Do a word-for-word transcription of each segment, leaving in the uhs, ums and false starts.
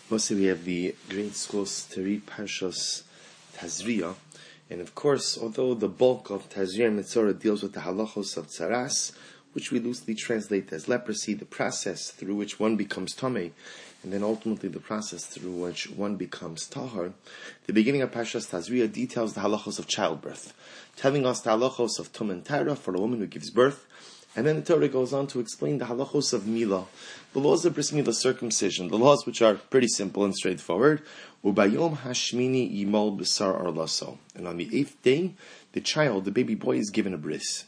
Mostly we have the great schools to read Parshas Tazria, and of course, although the bulk of Tazria and Metzora deals with the halachos of tzaras, which we loosely translate as leprosy, the process through which one becomes tamei, and then ultimately the process through which one becomes tahar, the beginning of Parshas Tazria details the halachos of childbirth, telling us the halachos of tum and tara for a woman who gives birth. And then the Torah goes on to explain the halachos of milah, the laws of bris milah, circumcision, the laws which are pretty simple and straightforward. Ubayom hashmini yimol b'sar arlaso. And on the eighth day, the child, the baby boy, is given a bris.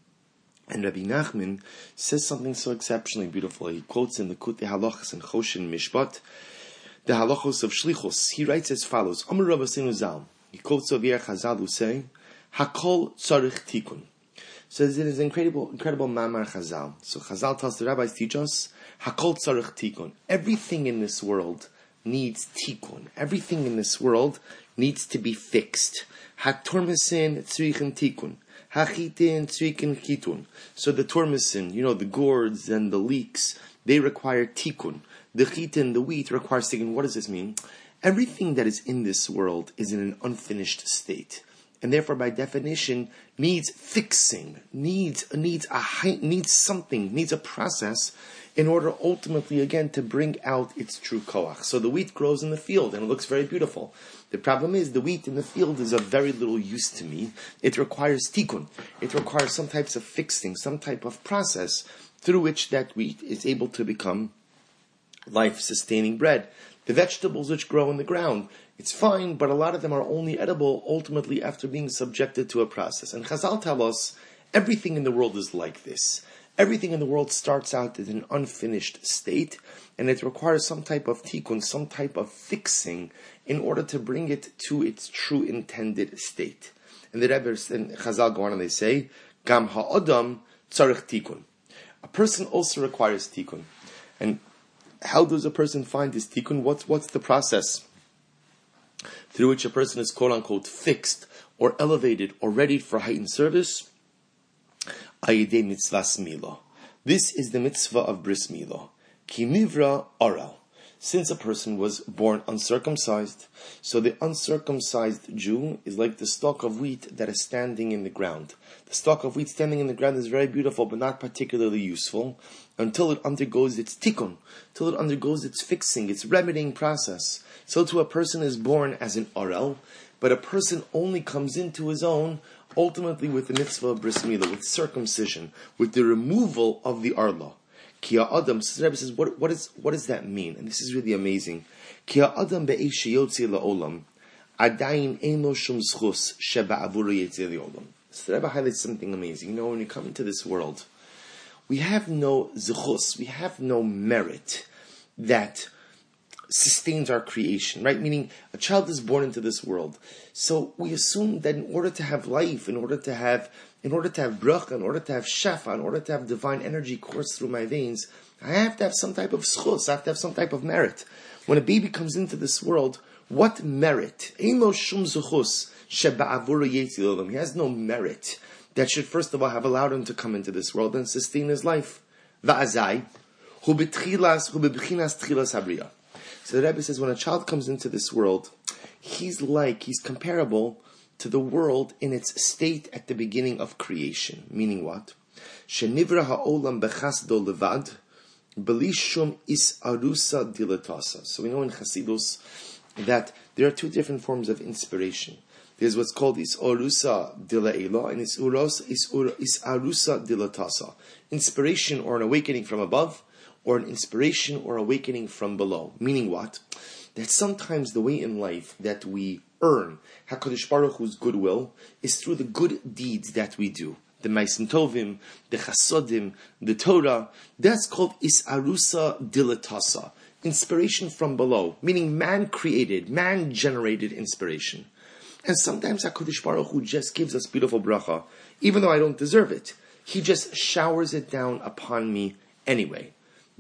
And Rabbi Nachman says something so exceptionally beautiful. He quotes in the Kutei Halachos and Choshen Mishpat, the halachos of shlichus. He writes as follows: Amar Rav Asinu Zal. He quotes over here Chazal who say, Hakol tzarich tikun. So it is an incredible, incredible Mamar Chazal. So Chazal tells the rabbis, teach us, Hakol tzarich tikun. Everything in this world needs tikun. Everything in this world needs to be fixed. Hatormesin tzrichen tikun. Hachitin tzrichen chitun. So the tormesin, you know, the gourds and the leeks, they require tikun. The chitin, the wheat, requires tikun. What does this mean? Everything that is in this world is in an unfinished state, and therefore, by definition, needs fixing, needs needs a needs something, needs a process, in order ultimately, again, to bring out its true koach. So the wheat grows in the field, and it looks very beautiful. The problem is, the wheat in the field is of very little use to me. It requires tikkun. It requires some types of fixing, some type of process through which that wheat is able to become life-sustaining bread. The vegetables which grow in the ground, it's fine, but a lot of them are only edible ultimately after being subjected to a process. And Chazal tell us, everything in the world is like this. Everything in the world starts out in an unfinished state, and it requires some type of tikkun, some type of fixing, in order to bring it to its true intended state. And the Rebbe and Chazal go on and they say, Gam ha'odam tzarich tikkun. A person also requires tikkun. And how does a person find this tikkun? What's, what's the process through which a person is quote-unquote fixed or elevated or ready for heightened service? Ayidei mitzvahs milah. This is the mitzvah of bris milah. Ki nivra aral. Since a person was born uncircumcised, so the uncircumcised Jew is like the stalk of wheat that is standing in the ground. The stalk of wheat standing in the ground is very beautiful, but not particularly useful, until it undergoes its tikkun, until it undergoes its fixing, its remedying process. So too a person is born as an arel, but a person only comes into his own ultimately with the mitzvah of bris milah, with circumcision, with the removal of the arla. Kia Adam, so the Rebbe says, what, what, is, what does that mean? And this is really amazing. Kia Adam be'esh yotzi la'olam, adayin eno shum zchus sheba avuru yetzi la'olam. So the Rebbe highlights something amazing. You know, when you come into this world, we have no zchus, we have no merit that sustains our creation, right? Meaning, a child is born into this world. So we assume that in order to have life, in order to have In order to have bracha, in order to have shefa, in order to have divine energy course through my veins, I have to have some type of schus, I have to have some type of merit. When a baby comes into this world, what merit? He has no merit that should first of all have allowed him to come into this world and sustain his life. So the Rebbe says, when a child comes into this world, he's like, he's comparable to the world in its state at the beginning of creation. Meaning what? Shenivra ha'olam bechasdo levad, belishum is arusa dilatasa. So we know in Chasidus that there are two different forms of inspiration. There's what's called is arusa dilaela and is arusa dilatasa. Inspiration or an awakening from above, or an inspiration or awakening from below. Meaning what? That sometimes the way in life that we earn HaKadosh Baruch Hu's goodwill is through the good deeds that we do. The Ma'asim Tovim, the Chasodim, the Torah. That's called Isarusa Dilatasa. Inspiration from below. Meaning man-created, man-generated inspiration. And sometimes HaKadosh Baruch Hu just gives us beautiful bracha, even though I don't deserve it. He just showers it down upon me anyway.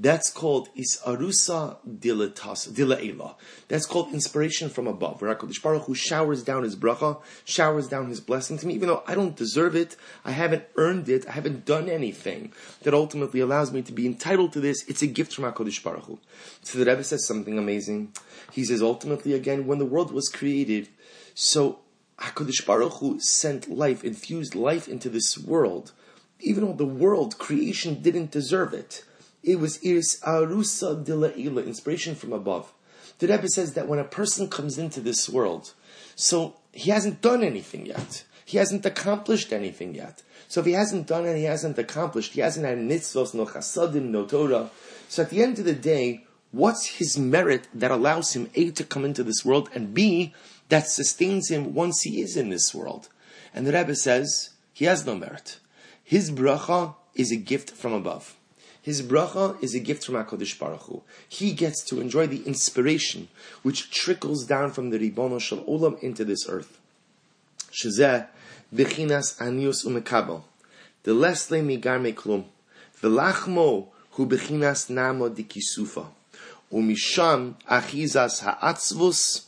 That's called Isarusa Dila'ela. That's called inspiration from above, where HaKadosh Baruch Hu showers down His bracha, showers down His blessing to me, even though I don't deserve it, I haven't earned it, I haven't done anything that ultimately allows me to be entitled to this. It's a gift from HaKadosh Baruch Hu. So the Rebbe says something amazing. He says, ultimately, again, when the world was created, so HaKadosh Baruch Hu sent life, infused life into this world, even though the world, creation, didn't deserve it. It was Iris Arusa Dila'ila, inspiration from above. The Rebbe says that when a person comes into this world, so he hasn't done anything yet. He hasn't accomplished anything yet. So if he hasn't done and he hasn't accomplished, he hasn't had mitzvos, no chasadim, no Torah. So at the end of the day, what's his merit that allows him, A, to come into this world, and B, that sustains him once he is in this world? And the Rebbe says, he has no merit. His bracha is a gift from above. His bracha is a gift from HaKadosh Baruch Hu. He gets to enjoy the inspiration which trickles down from the Ribono Shel Olam into this earth. Shezeh b'chinas anius umekabel. The lesle migar meklum. V'lachmo hu b'chinas namo dikisufa. Umisham achizas ha'atzvus.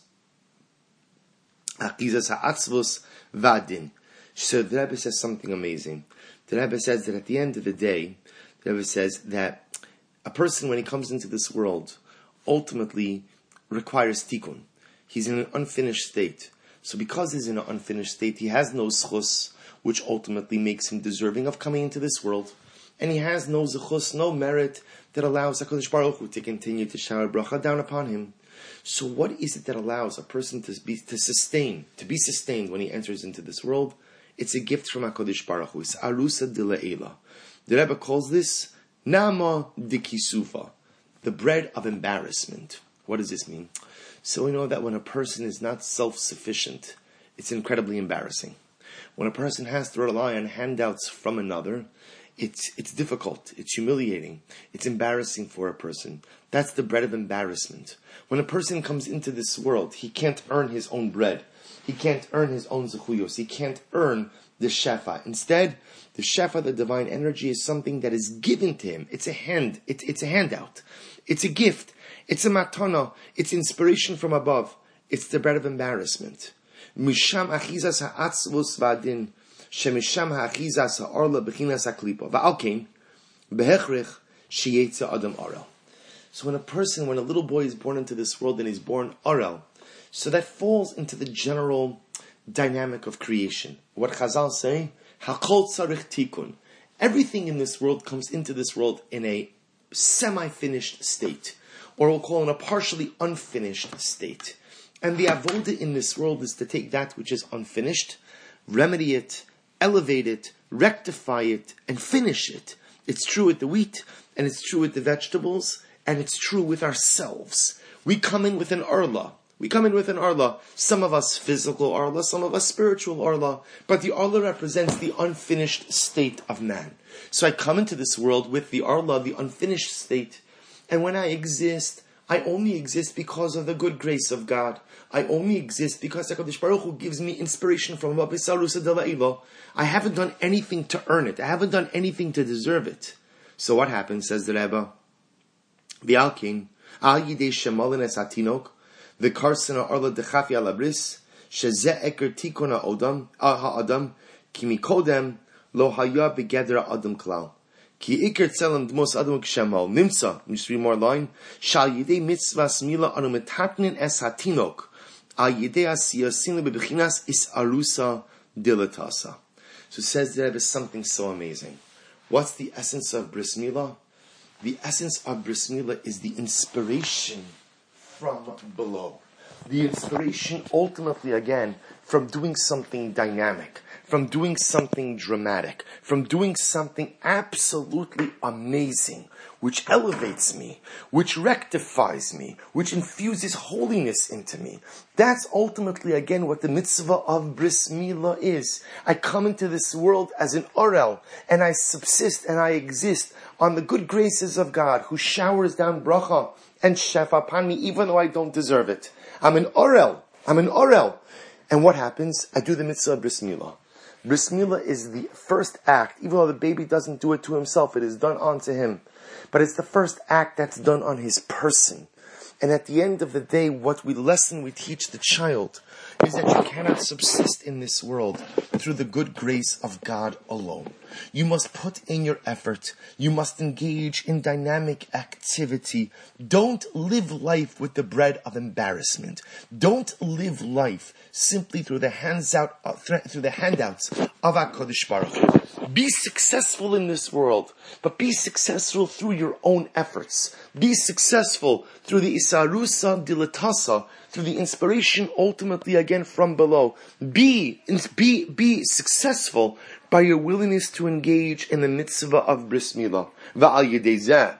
Achizas ha'atzvus vadin. So the Rebbe says something amazing. The Rebbe says that at the end of the day, the Rebbe says that a person, when he comes into this world, ultimately requires tikkun. He's in an unfinished state. So because he's in an unfinished state, he has no zchus, which ultimately makes him deserving of coming into this world. And he has no zchus, no merit that allows HaKadosh Baruch Hu to continue to shower bracha down upon him. So what is it that allows a person to be to sustain, to be sustained when he enters into this world? It's a gift from HaKadosh Baruch Hu. It's arusa dila'ela. The Rebbe calls this nama dikisufa, the bread of embarrassment. What does this mean? So we know that when a person is not self-sufficient, it's incredibly embarrassing. When a person has to rely on handouts from another, it's it's difficult, it's humiliating, it's embarrassing for a person. That's the bread of embarrassment. When a person comes into this world, he can't earn his own bread. He can't earn his own zechuyos. He can't earn the shefa. Instead, the shefa, the divine energy, is something that is given to him. It's a hand. It's, it's a handout. It's a gift. It's a matana. It's inspiration from above. It's the bread of embarrassment. Misham achizas ha'atzvus vadin, shemisham ha'achizas ha'orla b'chinas ha'klipa. Va'alkein, behechrich sheyetza adam arel. So when a person, when a little boy is born into this world and he's born arel, so that falls into the general dynamic of creation. What Chazal say, Hakol tzarich tikun. Everything in this world comes into this world in a semi-finished state, or we'll call it a partially unfinished state. And the avoda in this world is to take that which is unfinished, remedy it, elevate it, rectify it, and finish it. It's true with the wheat, and it's true with the vegetables, and it's true with ourselves. We come in with an arla. We come in with an arla. Some of us physical arla, some of us spiritual arla. But the arla represents the unfinished state of man. So I come into this world with the arla, the unfinished state. And when I exist, I only exist because of the good grace of God. I only exist because HaKadosh Baruch Hu gives me inspiration from above. I haven't done anything to earn it. I haven't done anything to deserve it. So what happens, says the Rebbe? V'alkin, al yidei shemalin es hatinok, the karsana arla dechafi alabris, sheze eker tikona odam, ha-adam, ki mikodem, lo haya begedra adam klal. Ki iker tzelem dmos adam kshemal, nimsa, just read more line, shal yidei mitzvahs mila anu metatnin es hatinok, al yidei asiyah sinle bebechinas is arusa dilatasa. So it says there is something so amazing. What's the essence of bris milah? The essence of bris milah is the inspiration from below. The inspiration ultimately, again, from doing something dynamic, from doing something dramatic, from doing something absolutely amazing, which elevates me, which rectifies me, which infuses holiness into me. That's ultimately, again, what the mitzvah of bris milah is. I come into this world as an orel, and I subsist and I exist on the good graces of God, who showers down bracha and shefa upon me, even though I don't deserve it. I'm an orel. I'm an orel. And what happens? I do the mitzvah of bris milah. Bris milah is the first act. Even though the baby doesn't do it to himself, it is done onto him. but it's the first act that's done on his person. And at the end of the day, what we lesson we teach the child is that you cannot subsist in this world through the good grace of God alone. You must put in your effort. You must engage in dynamic activity. Don't live life with the bread of embarrassment. Don't live life simply through the hands out, uh, through the handouts of HaKadosh Baruch Hu. Be successful in this world, but be successful through your own efforts. Be successful through the isarusa dilatasa, through the inspiration ultimately again from below. Be, be, be successful by your willingness to engage in the mitzvah of bris milah. Va'al yedei zeh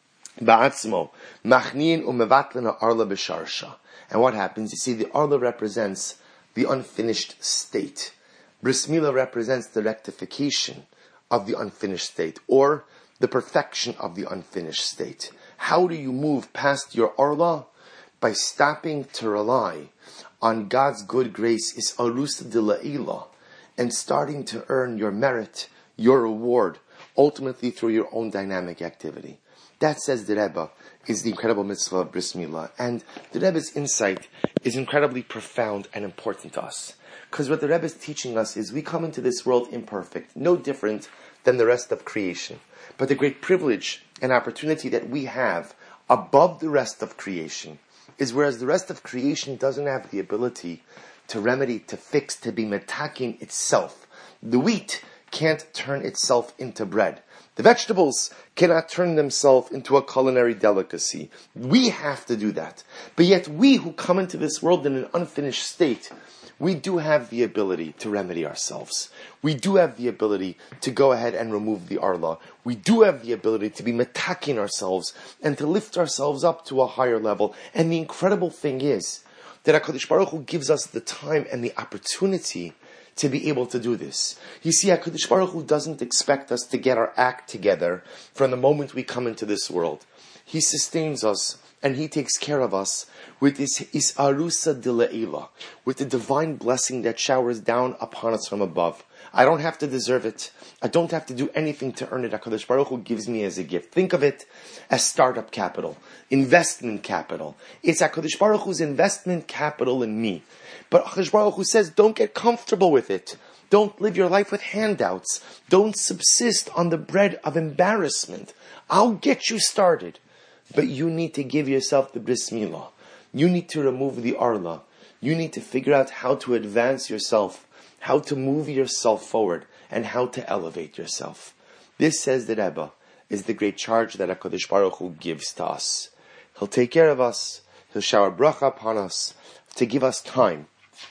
ba'atzmo machnin umevatlen ha'arla b'sharsha. And what happens? You see, the arla represents the unfinished state. Bris milah represents the rectification of the unfinished state, or the perfection of the unfinished state. How do you move past your arla? By stopping to rely on God's good grace, is arusa de la'ila, and starting to earn your merit, your reward, ultimately through your own dynamic activity. That, says the Rebbe, is the incredible mitzvah of bris milah. And the Rebbe's insight is incredibly profound and important to us. Because what the Rebbe is teaching us is we come into this world imperfect, no different than the rest of creation. But the great privilege and opportunity that we have above the rest of creation is whereas the rest of creation doesn't have the ability to remedy, to fix, to be metaking itself. The wheat can't turn itself into bread. The vegetables cannot turn themselves into a culinary delicacy. We have to do that. But yet we who come into this world in an unfinished state, we do have the ability to remedy ourselves. We do have the ability to go ahead and remove the arla. We do have the ability to be metaking ourselves and to lift ourselves up to a higher level. And the incredible thing is that HaKadosh Baruch Hu gives us the time and the opportunity to be able to do this. You see, HaKadosh Baruch Hu doesn't expect us to get our act together from the moment we come into this world. He sustains us and He takes care of us with this isarusa de la'ila, with the divine blessing that showers down upon us from above. I don't have to deserve it. I don't have to do anything to earn it. HaKadosh Baruch Hu gives me as a gift. Think of it as startup capital, investment capital. It's HaKadosh Baruch Hu's investment capital in me. But HaKadosh Baruch Hu says, don't get comfortable with it. Don't live your life with handouts. Don't subsist on the bread of embarrassment. I'll get you started. But you need to give yourself the bris milah. You need to remove the arla. You need to figure out how to advance yourself, how to move yourself forward, and how to elevate yourself. This, says the Rebbe, is the great charge that HaKadosh Baruch Hu gives to us. He'll take care of us. He'll shower bracha upon us to give us time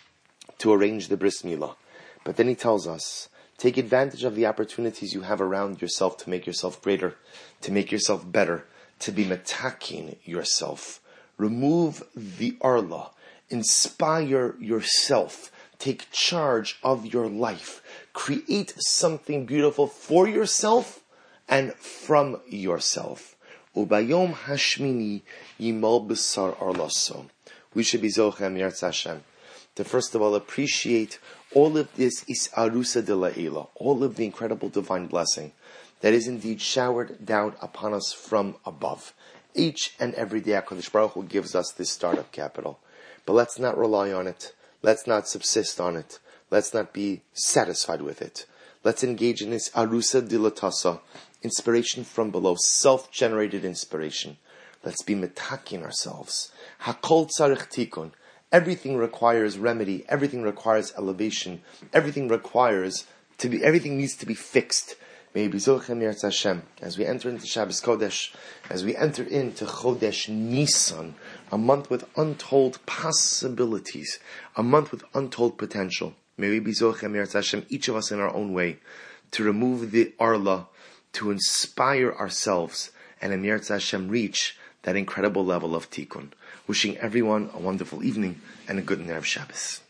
to arrange the bris milah. But then He tells us, take advantage of the opportunities you have around yourself to make yourself greater, to make yourself better, to be metaking yourself. Remove the arla. Inspire yourself. Take charge of your life. Create something beautiful for yourself and from yourself. Ubayom hashmini yimol b'sar arlaso. We should be zochem Yirtzeh Hashem to first of all appreciate all of this isarusa de la'ila, all of the incredible divine blessing that is indeed showered down upon us from above. Each and every day HaKadosh Baruch Hu gives us this startup capital. But let's not rely on it. Let's not subsist on it. Let's not be satisfied with it. Let's engage in this arusa dilatasa, inspiration from below, self-generated inspiration. Let's be metaking ourselves. Hakol tzarich tikun. Everything requires remedy. Everything requires elevation. Everything requires to be. Everything needs to be fixed. May be zochem Yirtzeh Hashem, as we enter into Shabbos Kodesh, as we enter into Chodesh Nisan, a month with untold possibilities, a month with untold potential. May we be zochem Yirtzeh Hashem, each of us in our own way, to remove the arla, to inspire ourselves, and in Yirtzeh Hashem reach that incredible level of tikkun. Wishing everyone a wonderful evening and a good Erev Shabbos.